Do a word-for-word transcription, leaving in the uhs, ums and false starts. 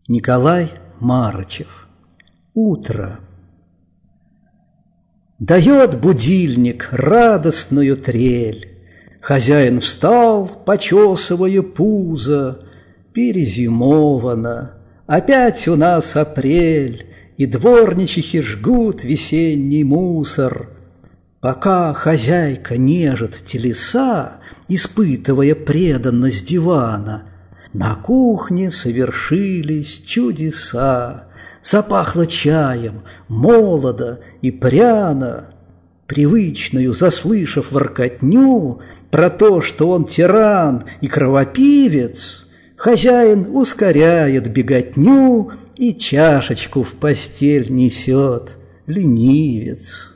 Николай Марычев. Утро. Дает будильник радостную трель. Хозяин встал, почесывая пузо. Перезимовано, опять у нас апрель, и дворничихи жгут весенний мусор. Пока хозяйка нежит телеса, испытывая преданность дивана, на кухне совершились чудеса. Запахло чаем, молодо и пряно. Привычную, заслышав воркотню про то, что он тиран и кровопивец, хозяин ускоряет беготню и чашечку в постель несет ленивец.